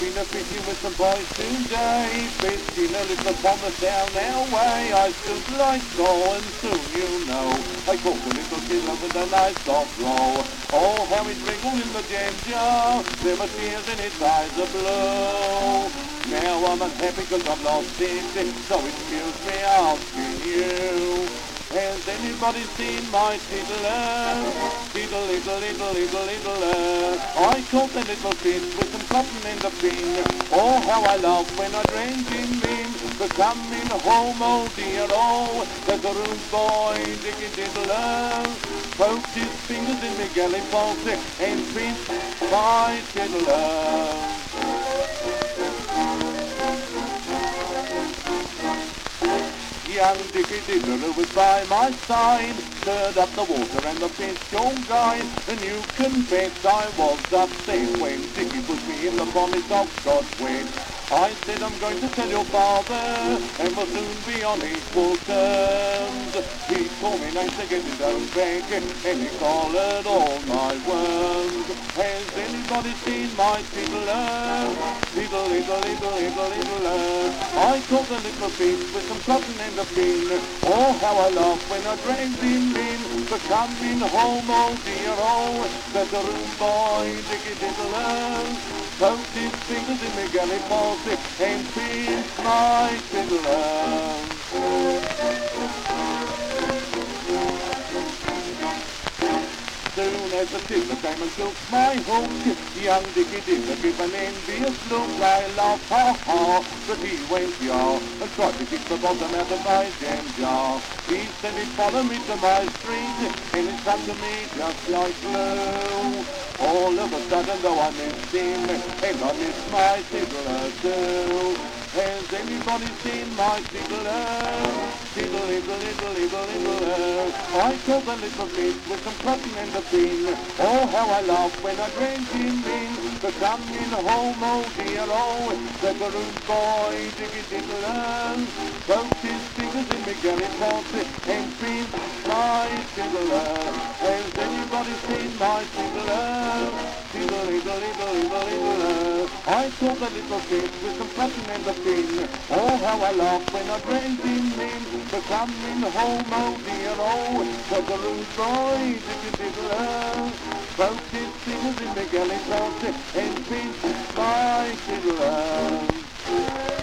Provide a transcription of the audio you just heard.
been a fishing with some boys today, fishing a little pond that's down our way. I stood like so, and soon you know I caught a little killer with a nice soft roll. Oh, how it wriggled in the jam jar, there were tears in its eyes of blue. Now I'm unhappy cause I've lost it, so excuse me asking you, has anybody seen my tiddler? Tiddle, little, little, little, little. I caught a little fish with some cotton in the bin. Oh, how I laugh when I drank him in. But coming home, oh dear, oh, there's a rude boy, Dicky Diddler. Poked his fingers in my galley post and pinched my tiddler. Young Dicky Diddler was by my side, stirred up the water and the fish all guide, and you can bet I was upset when Dicky put me in the bonnet of Scotch wet. I said I'm going to tell your father, and we'll soon be on equal terms. He told me nice to get his own back, and he collared all my worms. Has anybody seen my tiddler? Tiddle, little, little, little, little. I caught a little fish with some cotton and a pin. Oh, how I laughed when I dragged him in. But coming home, oh dear, oh, there's a rude boy, Dicky Diddler. Poked his fingers in my galley post and pinched my tiddler. Soon as the tiddler came and took my hook, young Dicky Diddler gave an envious look. I laughed, ha ha, but he went yaw and tried to kick the bottom out of my jam jar. He said he'd follow me to my street, and it stuck to me just like glue. All of a sudden, though, I missed him, and I missed my tiddler too. Has anybody seen my tiddler? Tiddle, little, little, little, little. I caught a little fish with some cotton and a pin. Oh, how I laughed when I drank him in. But coming home, oh dear, oh, there's a rude boy, Dicky Diddler. Poked his fingers in my galley post and pinched my tiddler. Has anybody seen my tiddler? Tiddle, little, little, little, little. I caught a little fish with some cotton and a pin. Oh, how I laughed when I dragged him in. But coming home, oh dear, oh, there's a rude boy, Dicky Diddler. Poked his fingers in the galley post and pinched my tiddler.